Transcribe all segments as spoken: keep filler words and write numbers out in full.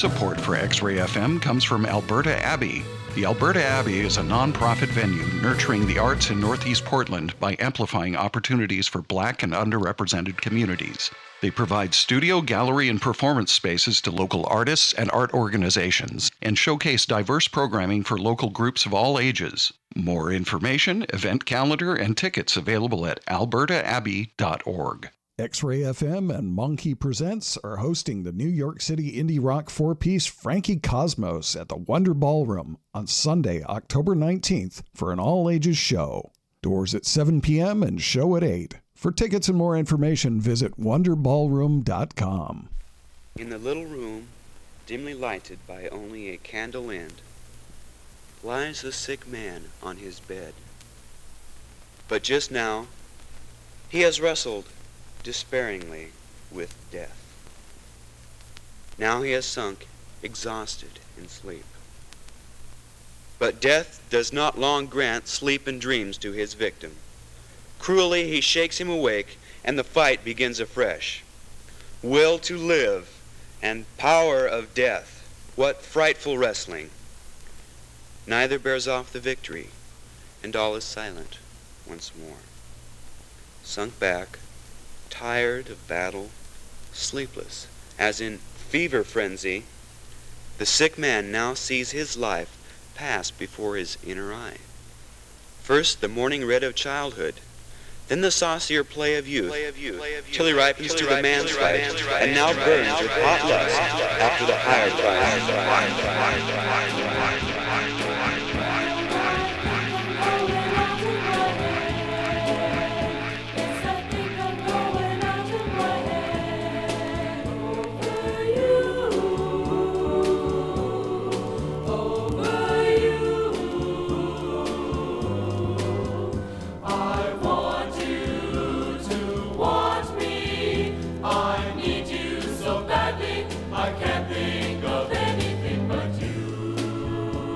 Support for X-Ray F M comes from Alberta Abbey. The Alberta Abbey is a non-profit venue nurturing the arts in Northeast Portland by amplifying opportunities for Black and underrepresented communities. They provide studio, gallery, and performance spaces to local artists and art organizations and showcase diverse programming for local groups of all ages. More information, event calendar, and tickets available at alberta abbey dot org. X-Ray F M and Monkey Presents are hosting the New York City indie rock four-piece Frankie Cosmos at the Wonder Ballroom on Sunday, October nineteenth for an all-ages show. Doors at seven p.m. and show at eight. For tickets and more information, visit wonder ballroom dot com. In the little room, dimly lighted by only a candle end, lies the sick man on his bed. But just now, he has wrestled despairingly with death. Now he has sunk, exhausted in sleep. But death does not long grant sleep and dreams to his victim. Cruelly he shakes him awake, and the fight begins afresh. Will to live and power of death, what frightful wrestling! Neither bears off the victory, and all is silent once more. Sunk back, tired of battle, sleepless, as in fever frenzy, the sick man now sees his life pass before his inner eye. First the morning red of childhood, then the saucier play of youth, play of youth, play of youth till he ripens to the man's fight, and now burns with hot lust after the higher prize. I can't think of anything but you.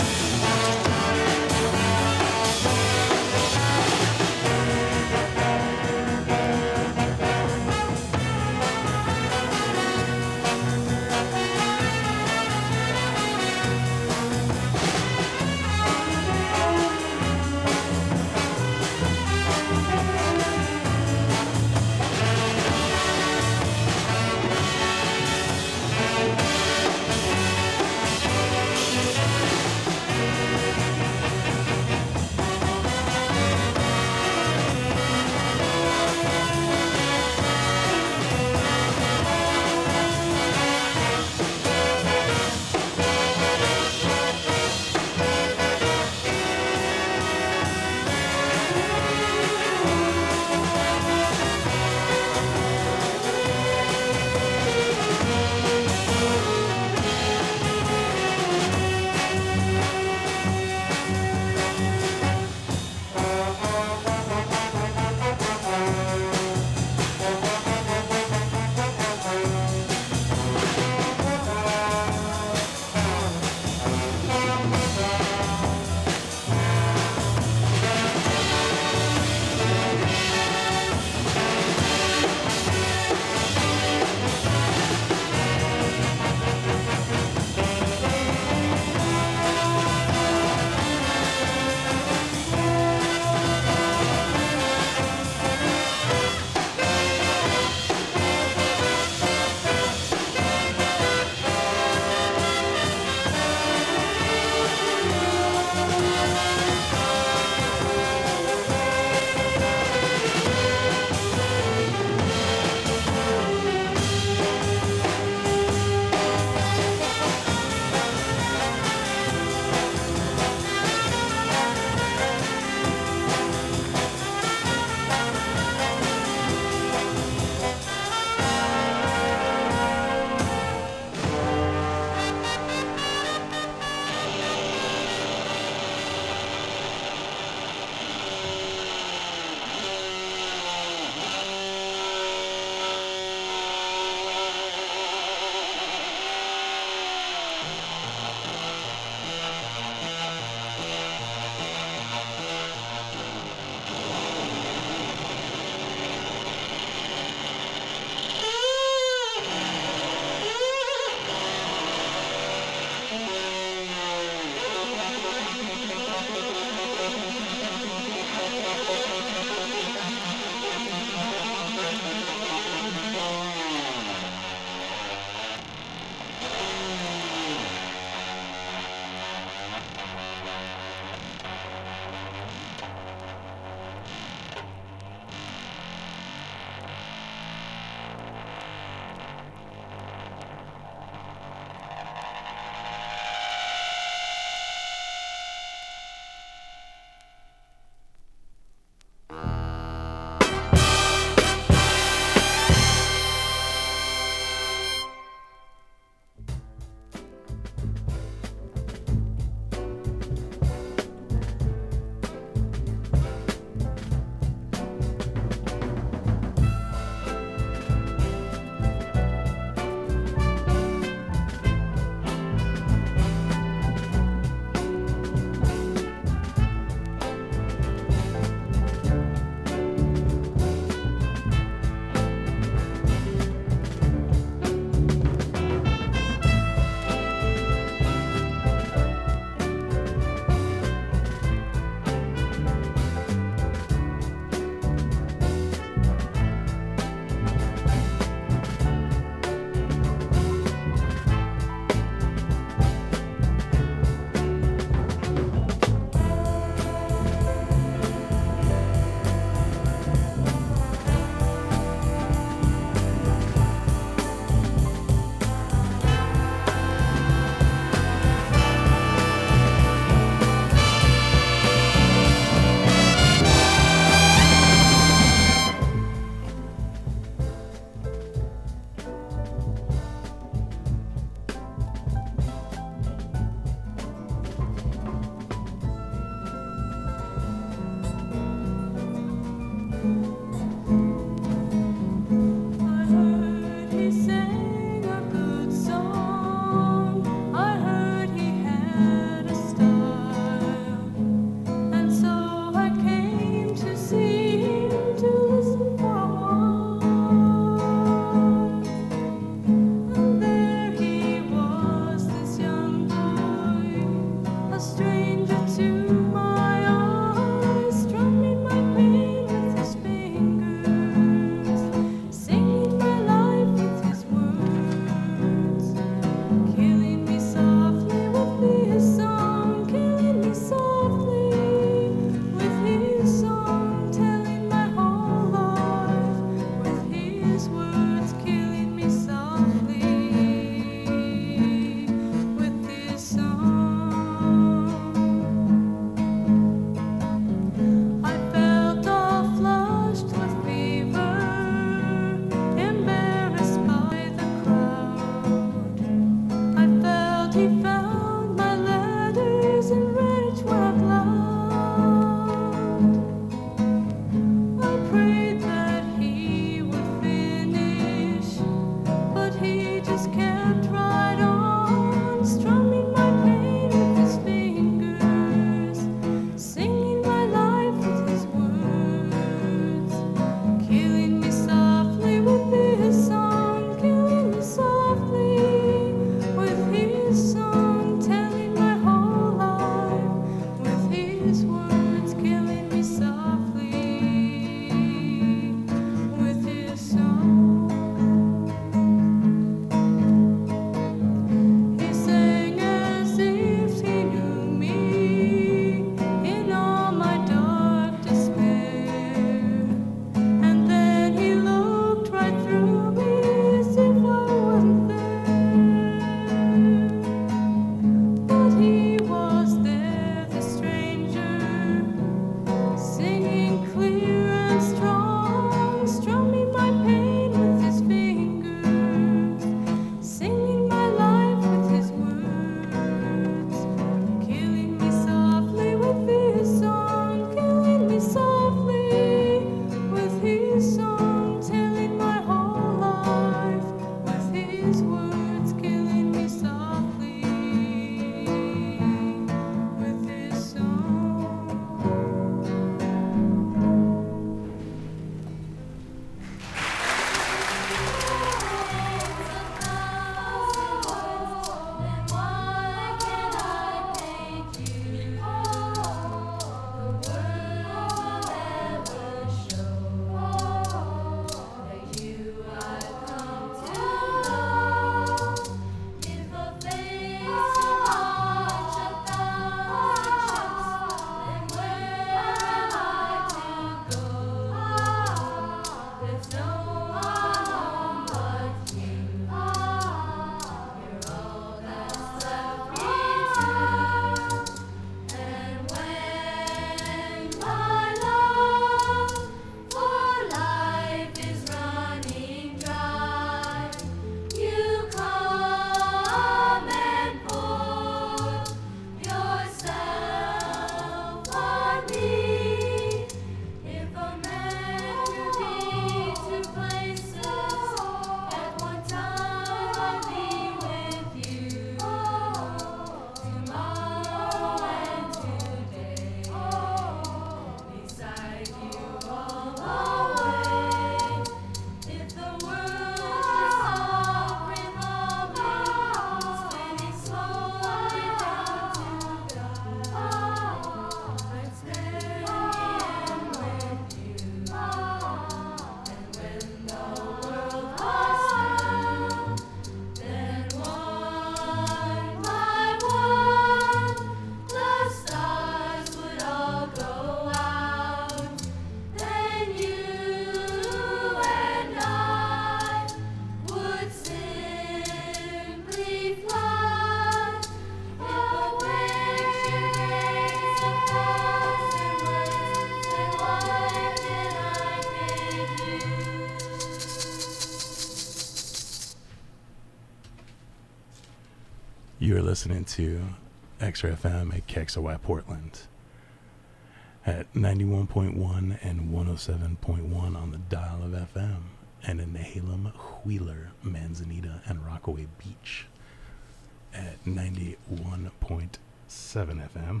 You're listening to X-Ray F M at K X O Y Portland at ninety-one point one and one oh seven point one on the dial of F M, and in Nehalem, Wheeler, Manzanita, and Rockaway Beach at ninety-one point seven F M.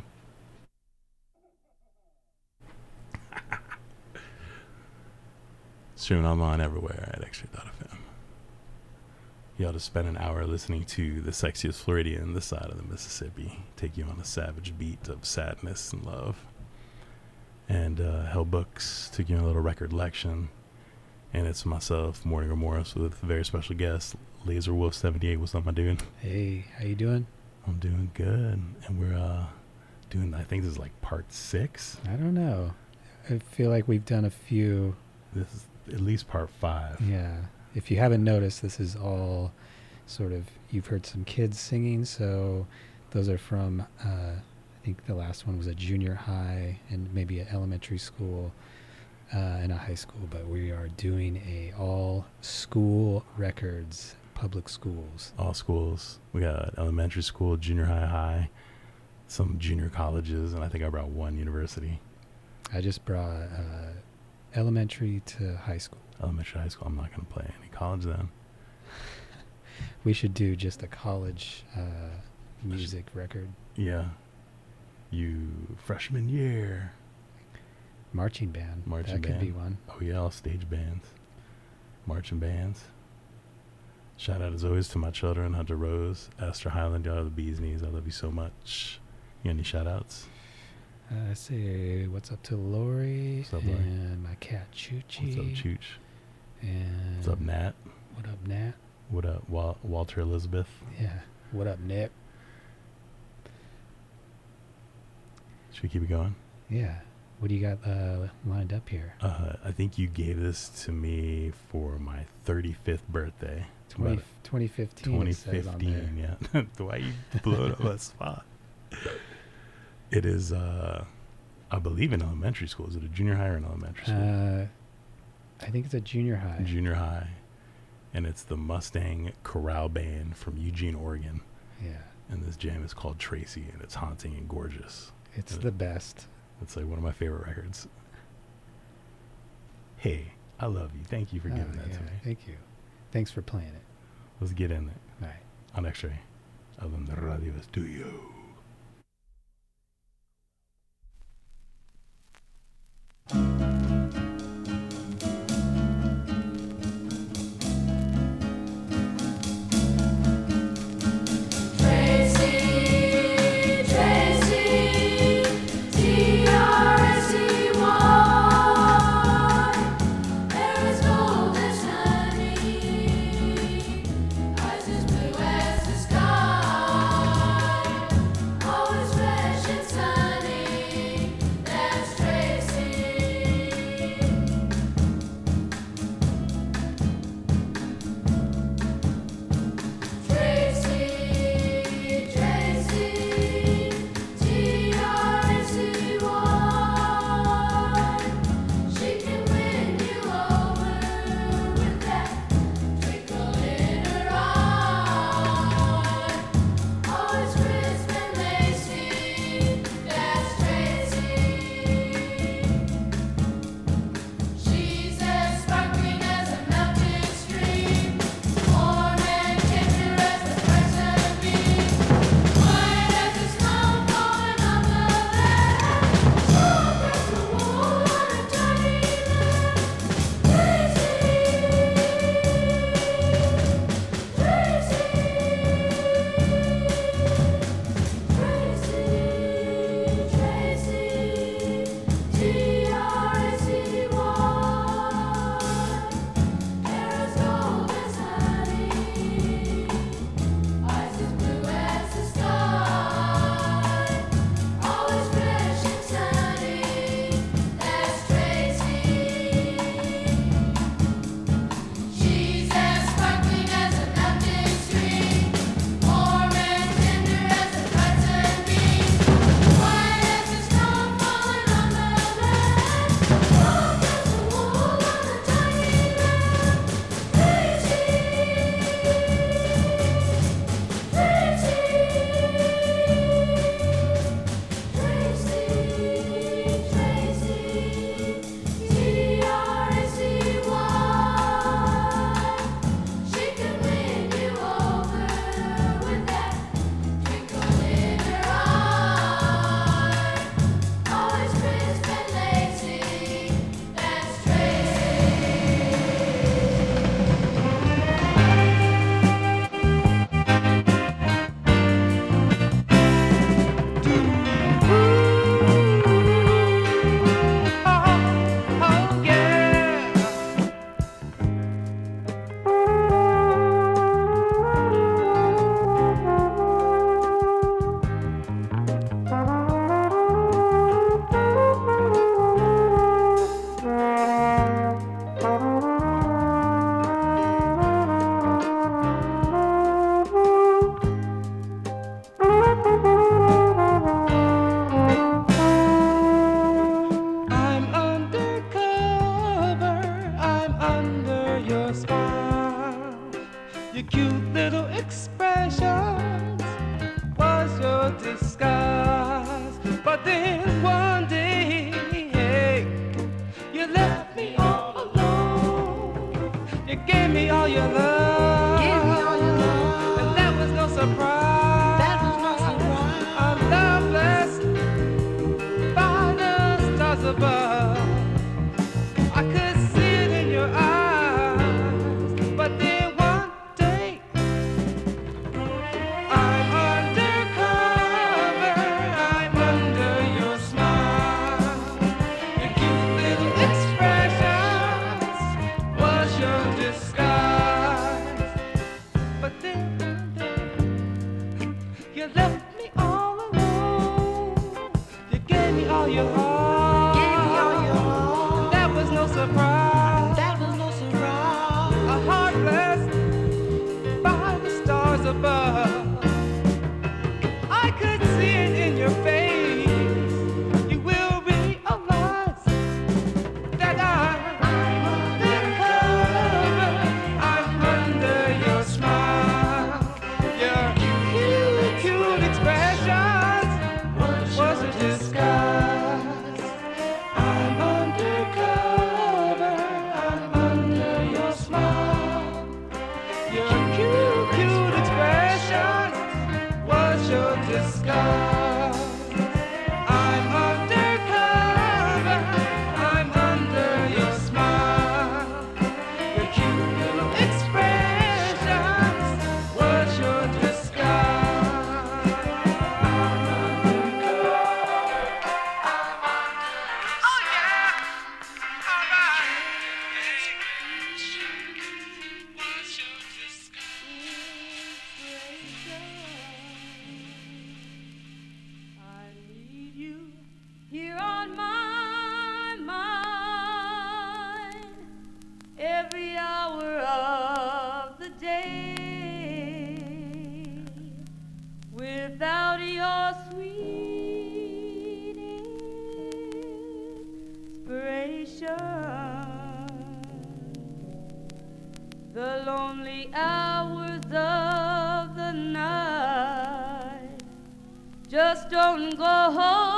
Streaming online everywhere at X-Ray dot F M. You ought to spend an hour listening to the sexiest Floridian this side of the Mississippi take you on a savage beat of sadness and love. And uh, Hell Books took you on a little record lection. And it's myself, Morning Remorse, with a very special guest, Laser Wolf seventy-eight. What's up, my dude? Hey, how you doing? I'm doing good. And we're uh, doing, I think this is like part six. I don't know. I feel like we've done a few. This is at least part five. Yeah. If you haven't noticed, this is all sort of, you've heard some kids singing, so those are from, uh, I think the last one was a junior high and maybe an elementary school uh, and a high school, but we are doing a all school records, public schools. All schools. We got elementary school, junior high, high, some junior colleges, and I think I brought one university. I just brought uh, elementary to high school. Elementary, high school. I'm not going to play any college then. We should do just a college uh, music record. Yeah. You freshman year. Marching band. Marching that band. could be one. Oh yeah, all stage bands. Marching bands. Shout out as always to my children, Hunter Rose, Esther Highland, y'all are the bee's knees. I love you so much. You got any shout outs? Uh, I say what's up to Lori, What's up, Lori? And my cat Choochie. What's up, Chooch? And What's up, Nat? What up, Nat? What up, Wal- Walter Elizabeth? Yeah. What up, Nick? Should we keep it going? Yeah. What do you got uh, lined up here? Uh, I think you gave this to me for my thirty-fifth birthday. twenty, twenty fifteen. twenty it says on there. fifteen, yeah. The way you blew it up that spot. It is, uh, I believe, in elementary school. Is it a junior high or an elementary school? Uh, I think it's a junior high. Junior high. And it's the Mustang Chorale Band from Eugene, Oregon. Yeah. And this jam is called Tracy, and it's haunting and gorgeous. It's And the best. It's like one of my favorite records. Hey, I love you. Thank you for Oh, giving that yeah, to me. Thank you. Thanks for playing it. Let's get in there All right. on X-Ray of the Radio Studio. Eyes as blue as the sky. But then one day, hey, you left me all alone. You gave me all your love. Gave me all your love. And that was no surprise. That was no surprise. A love blessed by the stars above. I could see it in your eyes. But then one day, I'm undercover. I'm under your smile. Your cute little expressions was your disguise. But then one day, you left me all alone. You gave me all your heart. Gave me all your heart. That was no surprise. That was no surprise. A heart blessed by the stars above. I could see it in your face. You will realize that I'm undercover. I'm under your smile. Your cute, cute expressions was a disguise. I'm undercover. I'm under your smile. Your cute, cute expressions was your disguise. I'm undercover. I'm under your smile. Your cute little expressions was your disguise. I'm undercover. Oh yeah, all right. Was your I need you here on my mind every hour of the day. Without your sweet inspiration, the lonely hours of the night just don't go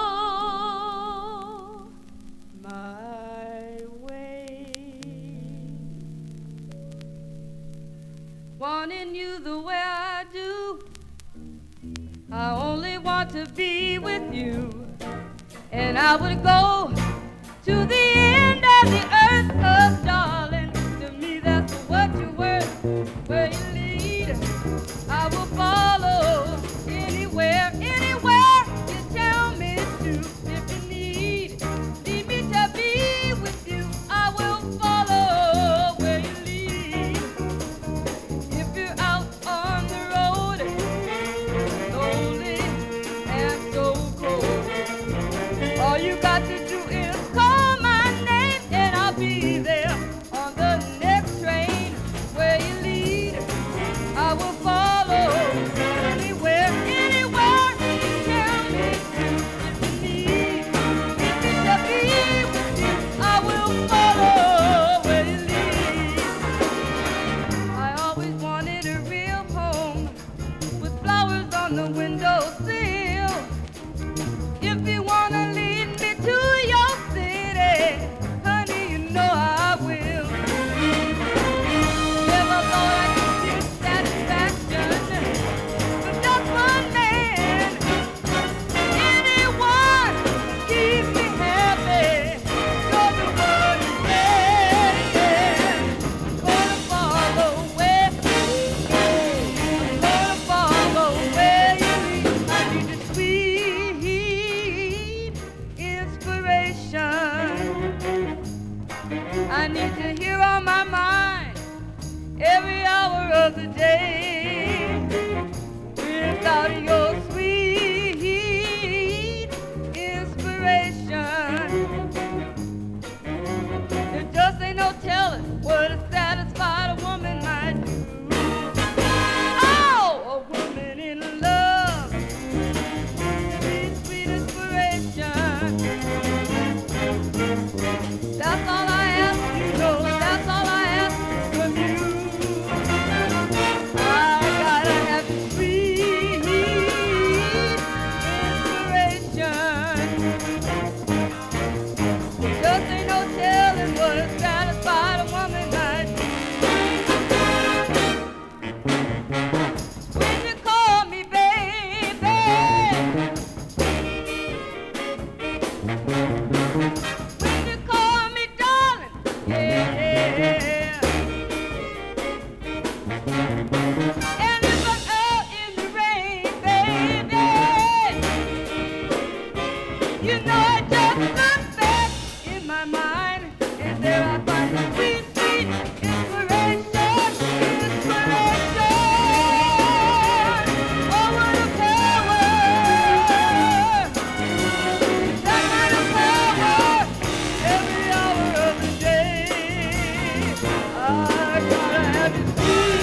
my way. Wanting you the way I do, I only want to be with you, and I would go to the end of the earth, oh darling. To me that's what you're worth. Where you lead, I will follow. Anywhere, anywhere you tell me to. If you need, need me to be with you, I will follow where you lead. If you're out on the road, lonely and so cold, all you got to do is call my name and I'll be there on the next train. Where you lead, I will follow. Anywhere, anywhere you tell me to. If you need me to be with you, I will follow where you lead. I always wanted a real home with flowers on the windowsill. If you wanna lead me to your city, honey, you know I will. Never thought I could get satisfaction with just one man. Anyone keep me happy. You're the one who's saying, gonna follow where you lead. Gonna follow where you lead. I need your sweet inspiration. I need to hear on my mind every hour of the day. Without your sweet inspiration, there just ain't no telling what a satisfied woman might do. Oh, a woman in love, sweet, sweet inspiration. That's all I ask, you know, that's all I ask from you. I When you call me darling, yeah. And if I'm out in the rain, baby, you know I just look back in my mind, and there I find sweet, sweet inspiration, inspiration. Oh, what a power! That kind of power every hour of the day. I gotta have it sweet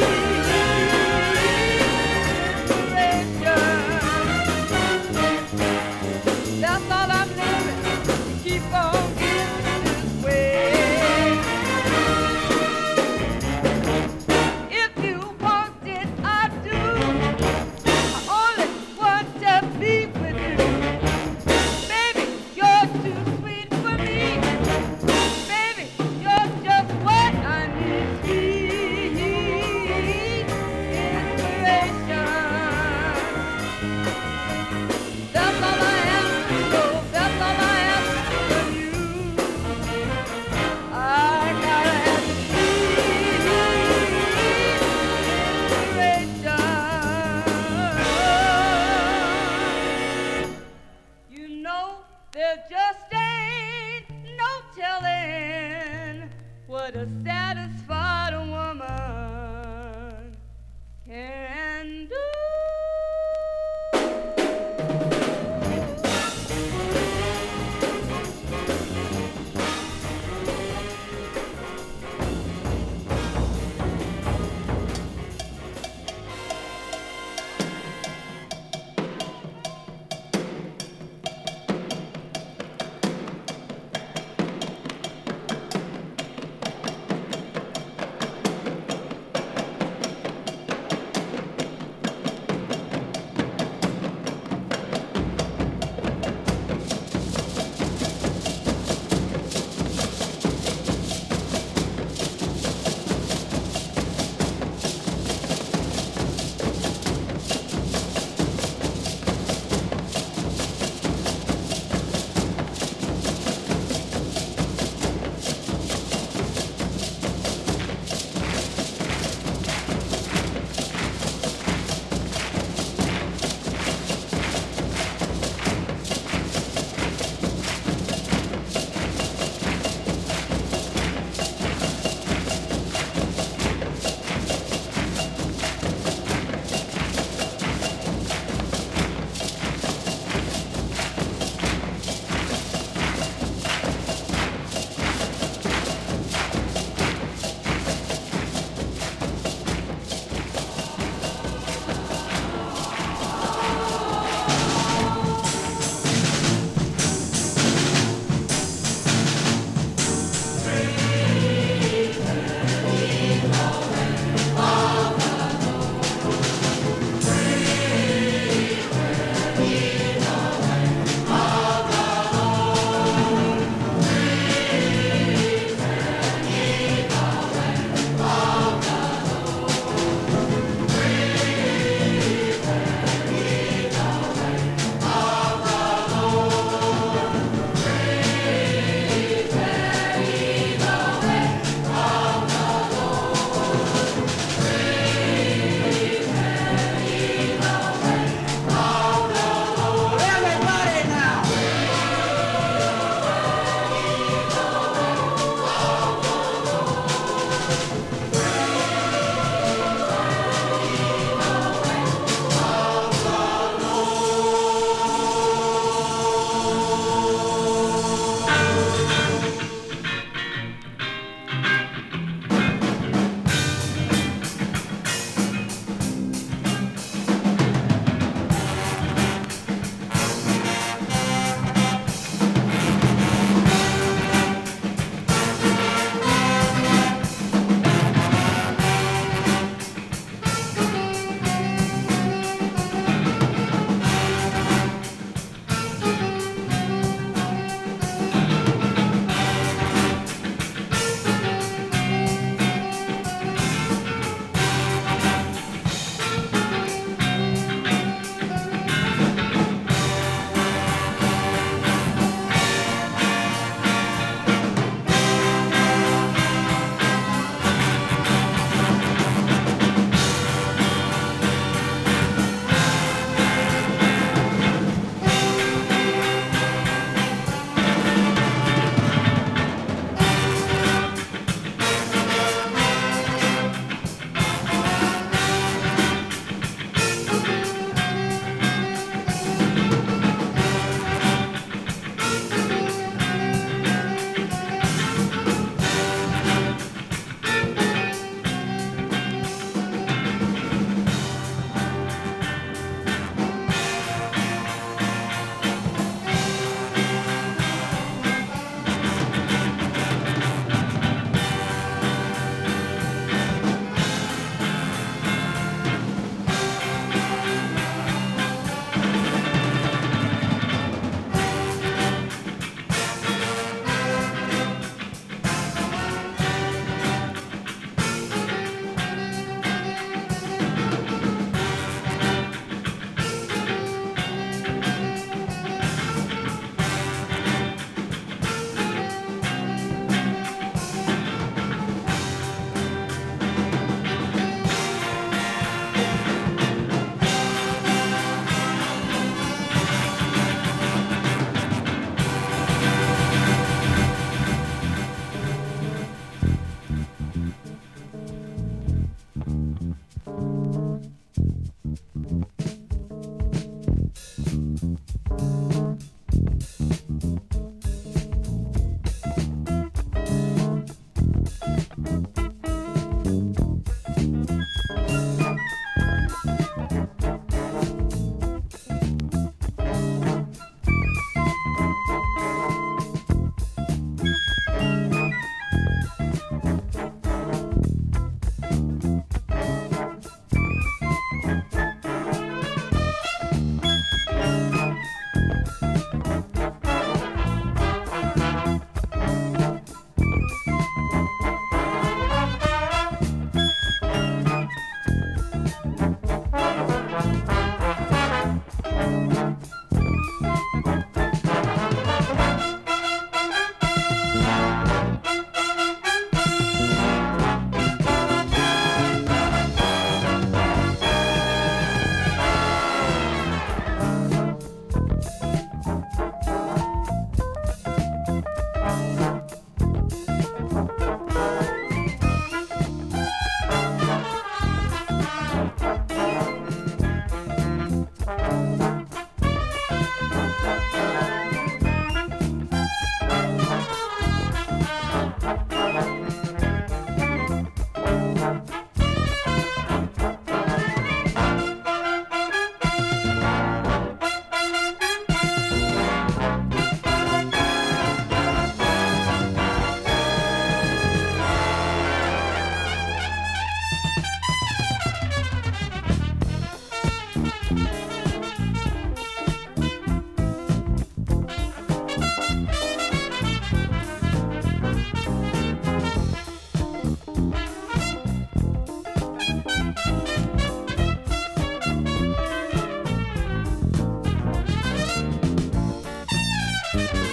inspiration. That's all I'm living to keep on getting this way. If you want it, I do. I only want to be with you. Baby, you're too sweet for me. Baby, you're just what I need. Sweet inspiration. That's all I am to know. That's all I am from you. I gotta have sweet inspiration. You know, there just ain't no telling what a satisfied woman can do.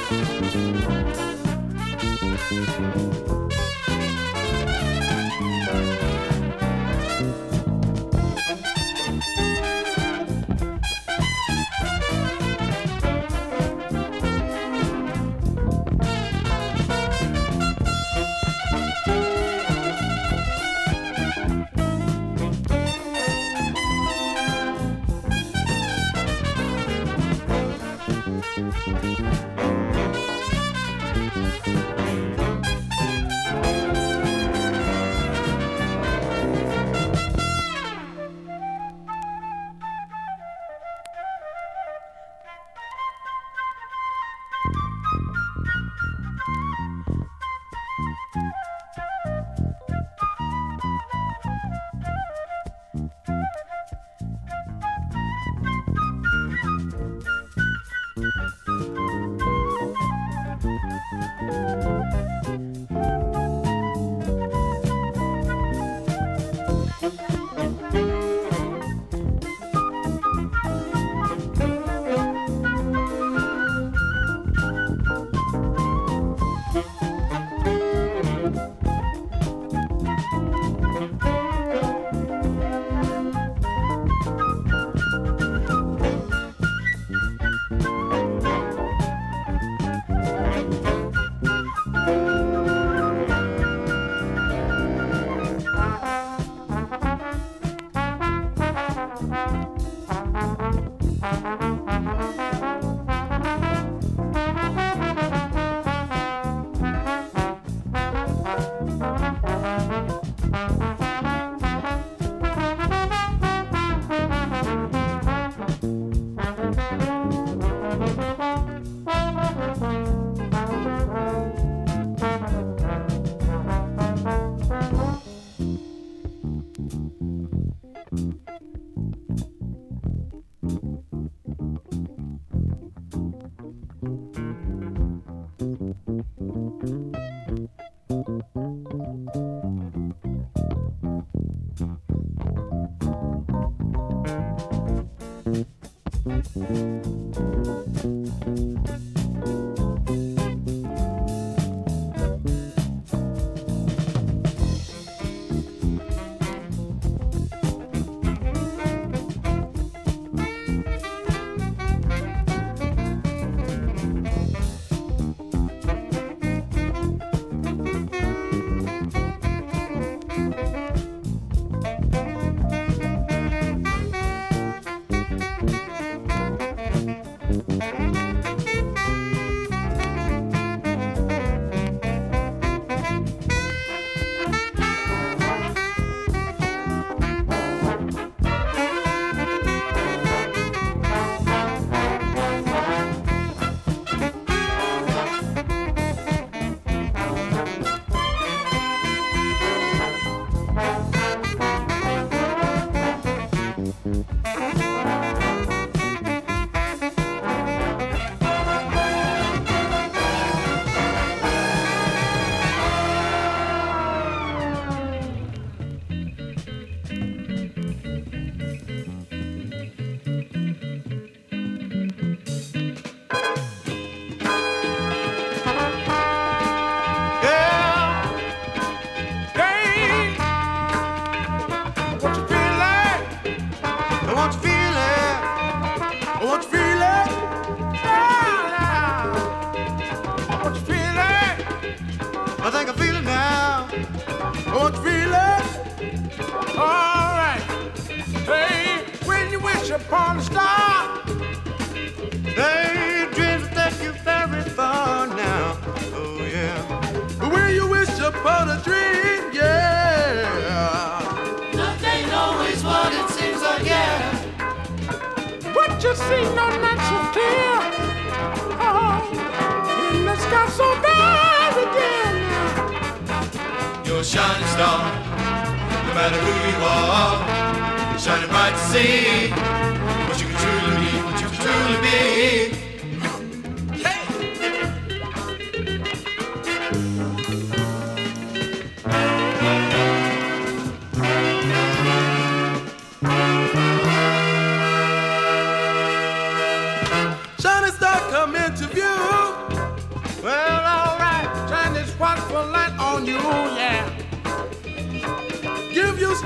Shining star come into view.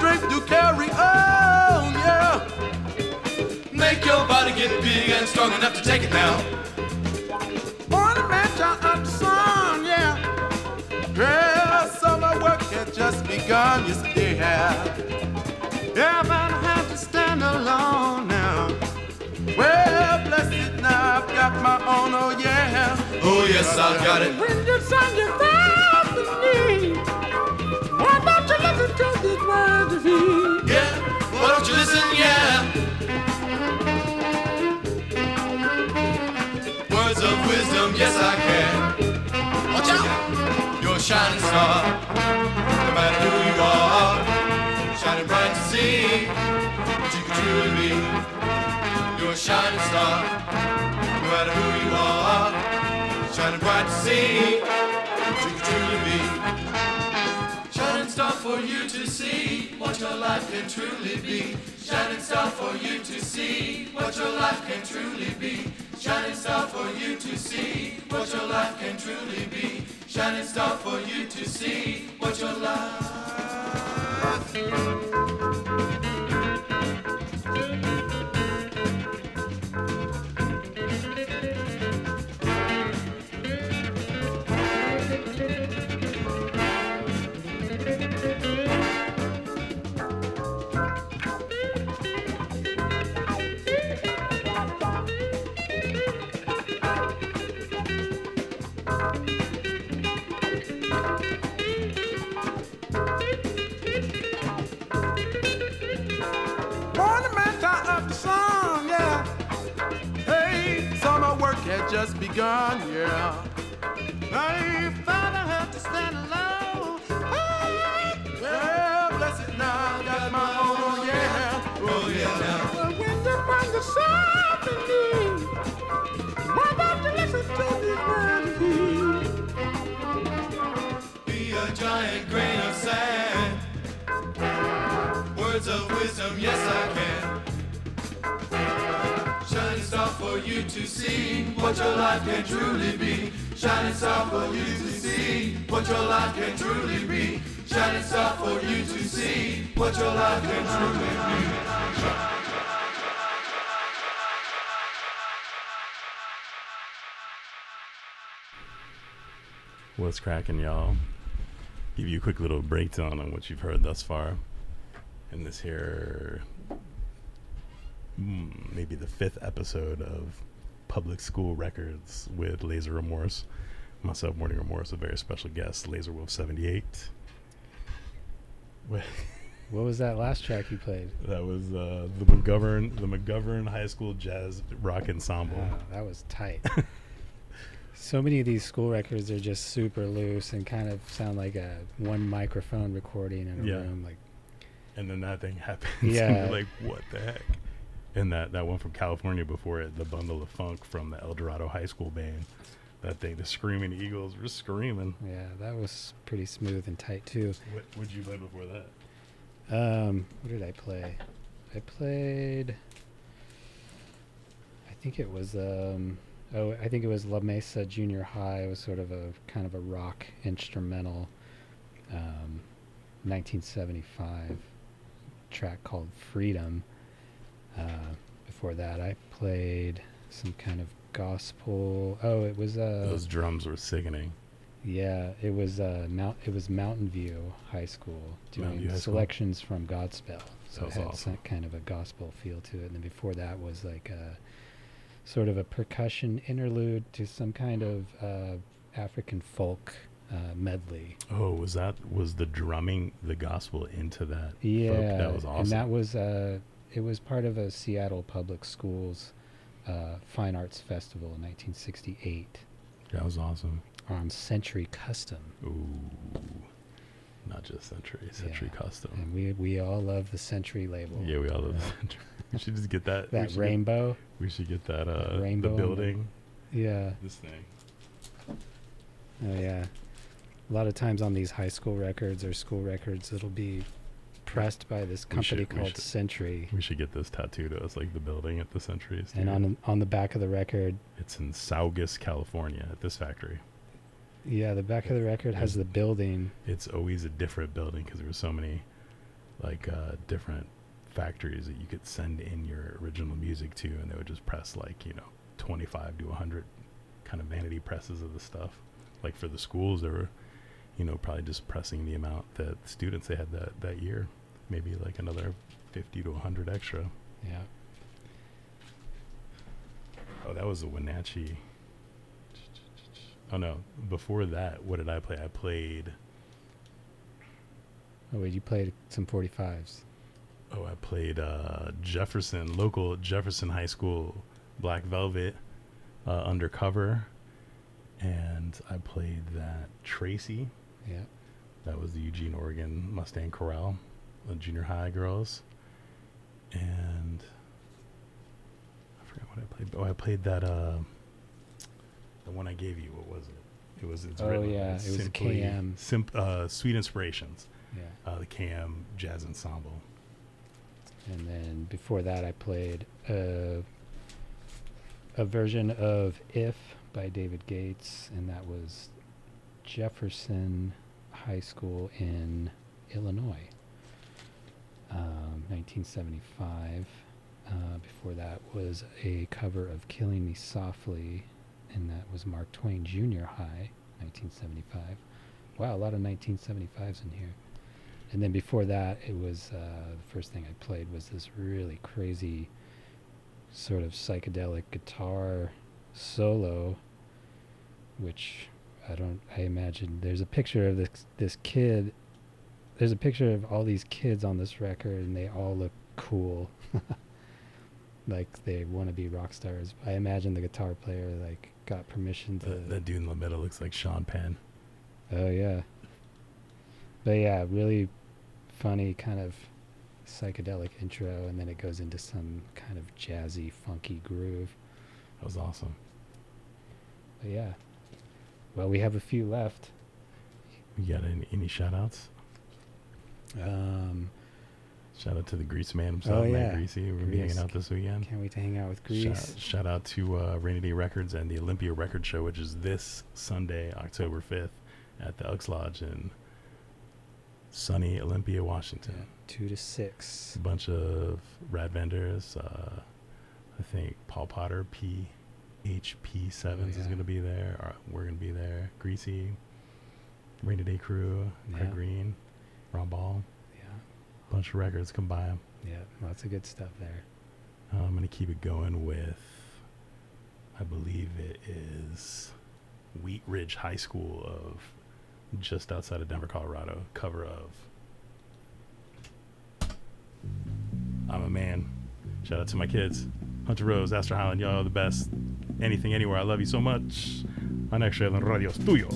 strength to carry on, yeah. Make your body get big and strong enough to take it now. On the match out of the sun, yeah. Yeah, summer work had just begun, yes it had. Yeah, man, I have to stand alone now. Well, bless it now, I've got my own, oh yeah. Oh yes, I've got it. When you sing your love to me, why don't you listen to these words of me? Yeah, why don't you listen, yeah. Words of wisdom, yes I can. Watch out, you're a shining star. No matter who you are, shining bright to see what you can truly be. You're a shining star. No matter who you are, shining bright to see what you can truly be. Shining star for you to see what your life can truly be. Shining star for you to see what your life can truly be. Shining star for you to see what your life can truly be. Shining star for you to see what your life. Just begun, yeah. My father had to stand alone. Oh, well, bless it now, got my own, oh yeah. Oh yeah, now. Well, when you find the sun in me, why don't you listen to these words? Be a giant grain of sand. Words of wisdom, yes I can. Shining star for you to see what your life can truly be. Shining star for you to see what your life can truly be. Shining star for you to see what your life can truly be. What's cracking, y'all? Give you a quick little breakdown on what you've heard thus far in this here mm, maybe the fifth episode of Public School Records with Laser Remorse. Myself, Morning Remorse, a very special guest, Laser Wolf seventy-eight. What was that last track you played? That was uh, the McGovern, the McGovern High School Jazz Rock Ensemble. Oh, that was tight. So many of these school records are just super loose and kind of sound like a one microphone recording in a Yeah. room. Like, and then that thing happens. Yeah. And you're like, what the heck? And that, that one from California before it, the Bundle of Funk from the El Dorado High School band. That thing, the Screaming Eagles were screaming. yeah, that was pretty smooth and tight too. What would you play before that? Um, what did I play? I played. I think it was. Um, oh, I think it was La Mesa Junior High. It was sort of a kind of a rock instrumental. Um, nineteen seventy-five track called Freedom. Uh, before that, I played some kind of gospel. Oh, it was uh. Those drums were sickening. Yeah, it was uh, Mount. It was Mountain View High School Mountain View doing High School. selections from Godspell. So That it was had awesome. some kind of a gospel feel to it. And then before that was like a sort of a percussion interlude to some kind of uh, African folk uh, medley. Oh, was that was the drumming the gospel into that? Yeah, folk? That was awesome. and that was uh, it was part of a Seattle Public Schools uh, Fine Arts Festival in nineteen sixty-eight That was awesome. on Century Custom. Ooh, not just Century, Century Yeah. Custom. And we we all love the Century label. Yeah, we all love Century. We should just get that. we That should rainbow. Get, we should get that. Uh, That rainbow the on the- building. Yeah. This thing. Oh yeah. A lot of times on these high school records or school records, it'll be pressed by this We company should- we called should. Century. We should get this tattooed to us, like the building at the Century. And on on the back of the record, it's in Saugus, California, at this factory. yeah, the back of the record has the building. It's always a different building because there were so many like uh, different factories that you could send in your original music to, and they would just press like, you know, twenty-five to one hundred kind of vanity presses of the stuff. Like for the schools, they were, you know, probably just pressing the amount that students they had that, that year, maybe like another fifty to one hundred extra. Yeah. Oh, that was a Wenatchee. Oh no, before that, what did I play? I played, Oh wait, you played some forty-fives. oh, I played uh, Jefferson, local Jefferson High School, Black Velvet, uh, Undercover, and I played that Tracy. Yeah. That was the Eugene, Oregon Mustang Chorale, the junior high girls. And I forgot what I played. Oh, I played that, uh, the one I gave you. What was it? It was, it's Oh, written, yeah, it's it was simply K M. Simp, uh, Sweet Inspirations, Yeah. uh, the K M Jazz Ensemble. And then before that, I played a, a version of If by David Gates, and that was Jefferson High School in Illinois, um, nineteen seventy-five. Uh, before that was a cover of Killing Me Softly, and that was Mark Twain Junior High, nineteen seventy-five. Wow, a lot of nineteen seventy-fives in here. And then before that, it was, uh, the first thing I played was this really crazy sort of psychedelic guitar solo, which I don't, I imagine there's a picture of this, this kid, there's a picture of all these kids on this record, and they all look cool. Like they want to be rock stars. I imagine the guitar player like got permission to. That, that dude in the middle looks like Sean Penn. Oh yeah. But yeah, really funny kind of psychedelic intro, and then it goes into some kind of jazzy, funky groove. That was awesome. But yeah. Well, we have a few left. You got any, any shout outs? Um, Shout out to the Grease Man himself, Oh, Matt yeah. Greasy. We're gonna be Grease. hanging out this weekend. can't wait to hang out with Grease. Shout, shout out to uh, Rainy Day Records and the Olympia Record Show, which is this Sunday, October fifth, at the Elks Lodge in sunny Olympia, Washington. Yeah, two to six. A bunch of rad vendors. Uh, I think Paul Potter, P H P sevens Oh, is yeah. going to be there. Or we're going to be there. Greasy, Rainy Day Crew, Craig Yeah. Green, Ron Ball. Yeah, Bunch of records. Come by 'em. yeah, lots of good stuff there. Uh, I'm going to keep it going with, I believe it is Wheat Ridge High School of just outside of Denver, Colorado. Cover of I'm a Man. Shout out to my kids. Hunter Rose, Astor Highland, y'all are the best. Anything, anywhere. I love you so much. My next show on Radio es tuyo.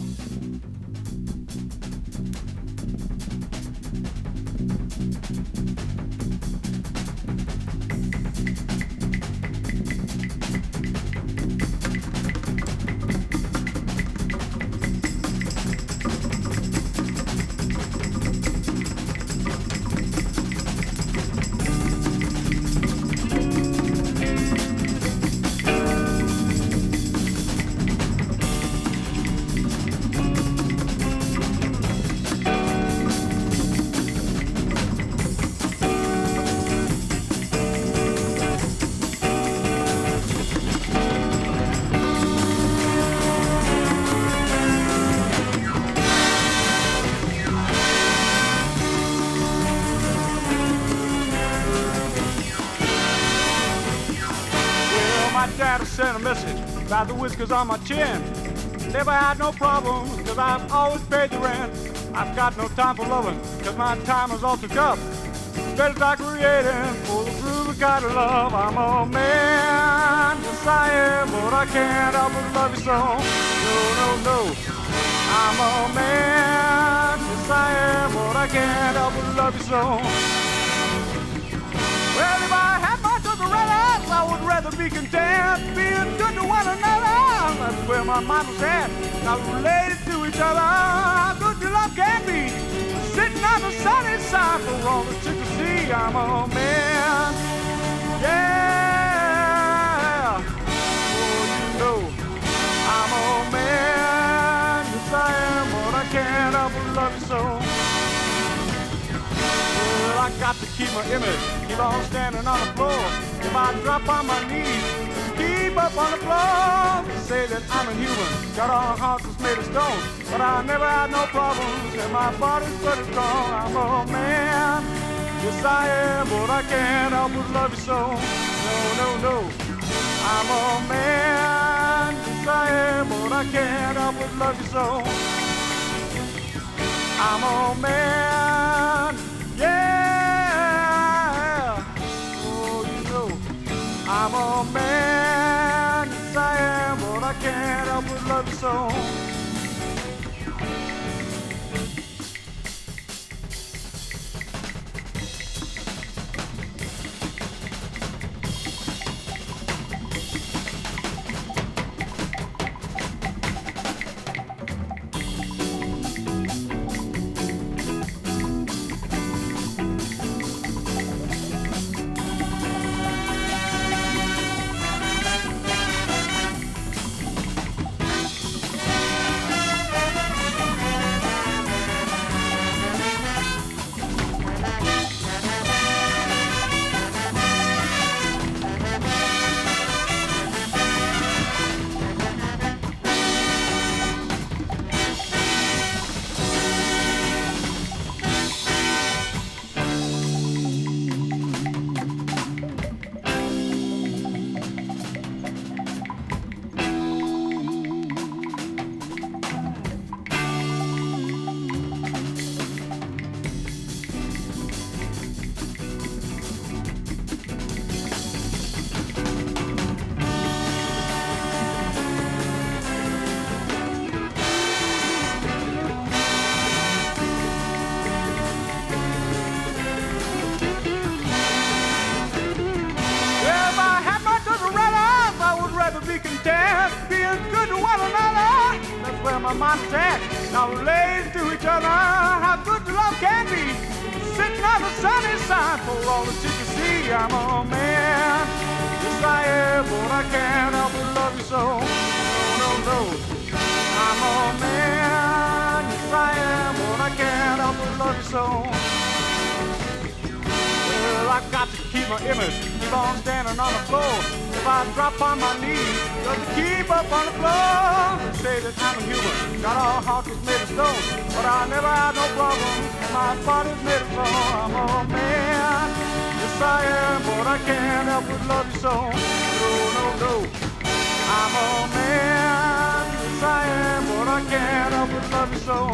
Well, my daddy sent a message about the whiskers on my chin. Never had no problems, cause I've always paid the rent. I've got no time for loving, cause my time is all took up. Better start creating for the groove I gotta love. I'm a man, yes I am, but I can't help but love you so. No, no, no. I'm a man, yes I am, but I can't help but love you so. Well, if I had my cigarettes, I would rather be content, being good to one another. That's where my mind was at. Not related to each other. How good your love can be. Sitting on the sunny side for all the chicks to see. I'm a man. Yeah. Oh, you know, I'm a man. Yes, I am, but I can't help but love you so. Well, I got to keep my image, keep on standing on the floor. If I drop on my knees, keep up on the floor. They say that I'm inhuman, got a heart that's made of stone, but I never had no problems, and my body's pretty strong. I'm a man, yes I am, but I can't help but love you so. No, no, no, I'm a man, yes I am, but I can't help but love you so. I'm a man, yeah, oh you know, I'm a man, yes I am, but I can't help but love you so. My mind's at. Now lays to each other, how good the love can be. Sitting on the sunny side for all that you can see. I'm a man, yes I am, but I can't help but love you so. No, no, no. I'm a man, yes I am, but I can't help but love you so. Well, I've got to keep my image, keep on standing on the floor. If I drop on my knees, just to keep up on the floor. They say that I'm a human, got a heart that's made of stone, but I never had no problems, and my body's made of stone. I'm a man, yes I am, but I can't help but love you so. No, no, no. I'm a man, yes I am, but I can't help but love you so.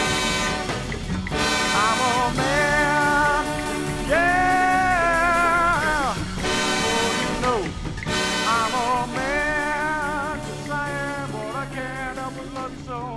I'm a man, yeah. I'm a man, yes I am, but I can't help but love you so.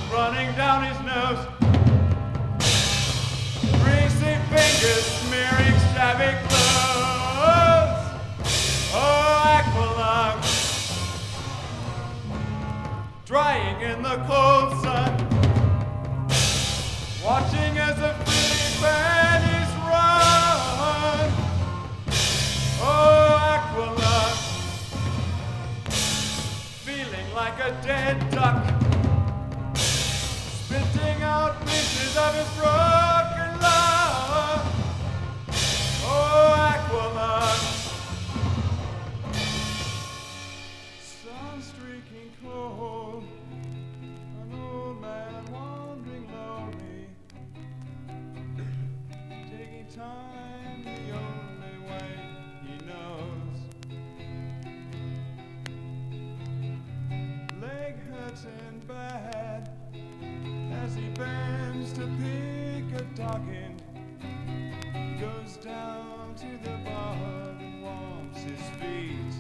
running down his nose. Greasy fingers smearing shabby clothes. Oh, Aqualung, drying in the cold sun, watching as the frilly panties run. Oh, Aqualung, feeling like a dead duck, spitting out pieces of his broken love. Oh, Aqualung, sun streaking cold, an old man wandering lonely, taking time the only way he knows. Leg hurting bad as he bends to pick a doggin, goes down to the bar and warms his feet.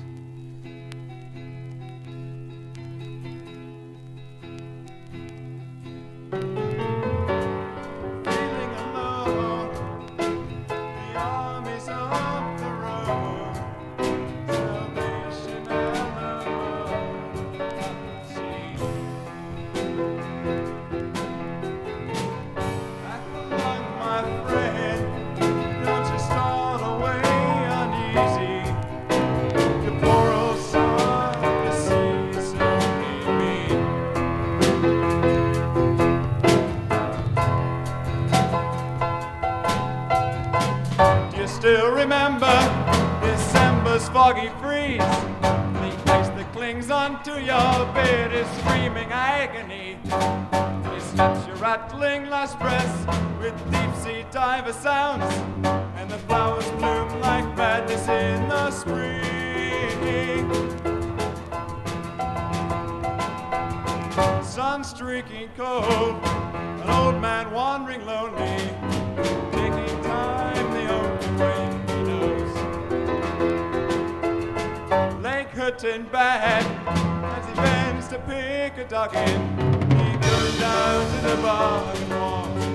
Feeling alone, the armies up the road, salvation alone, see. Aqualung, my friend, don't you start away uneasy. The poor old sun, the sea's only me. Do you still remember December's foggy freeze? The ice that clings onto your bed is screaming agony. He slips your rattling last breaths with deep sea diver sounds, and the flowers bloom like madness in the spring. Sun streaking cold, an old man wandering lonely, taking time the only way he knows. Leg hurting bad as he bends to pick a duck in. He goes down to the bar and warms